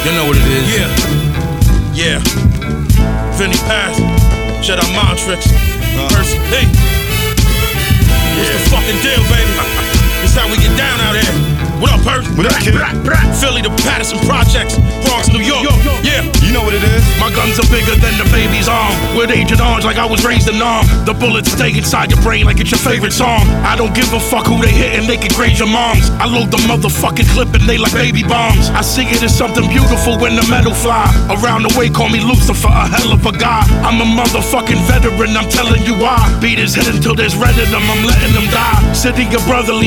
You know what it is. Yeah. Vinny Paz, shout out Montrix. Percy P. What's the fucking deal, baby? This how we get down out here. What up, Percy? What up, kid? Philly to Patterson Projects, Bronx, New York. Yeah. You know what it is? My guns are bigger than the baby's arm. With Agent Orange like I was raised in arm. The bullets stay inside your brain like it's your favorite song. I don't give a fuck who they hitting, they can graze your moms. I load the motherfucking clip and they like baby bombs. I see it as something beautiful when the metal fly. Around the way call me Lucifer, a hell of a guy. I'm a motherfucking veteran, I'm telling you why. Beat his head until there's red in them, I'm letting them die. City of brotherly